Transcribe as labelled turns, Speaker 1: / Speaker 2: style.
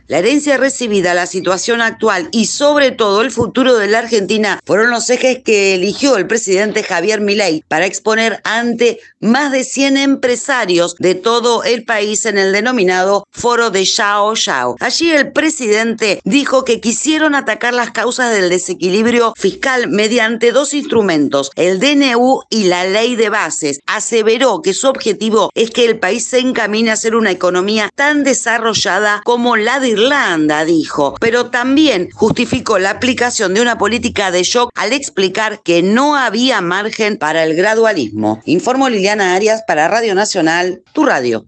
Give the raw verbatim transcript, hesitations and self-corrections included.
Speaker 1: La herencia recibida, la situación actual y sobre todo el futuro de la Argentina fueron los ejes que eligió el presidente Javier Milei para exponer ante más de cien empresarios de todo el país en el denominado Foro de Yao Yao. Allí el presidente dijo que quisieron atacar las causas del desequilibrio fiscal mediante dos instrumentos, el D N U y la ley de bases. Aseveró que su objetivo es que el país se encamine a ser una economía tan desarrollada como la de Irlanda, dijo, pero también justificó la aplicación de una política de shock al explicar que no había margen para el gradualismo. Informó Liliana Arias para Radio Nacional, tu radio.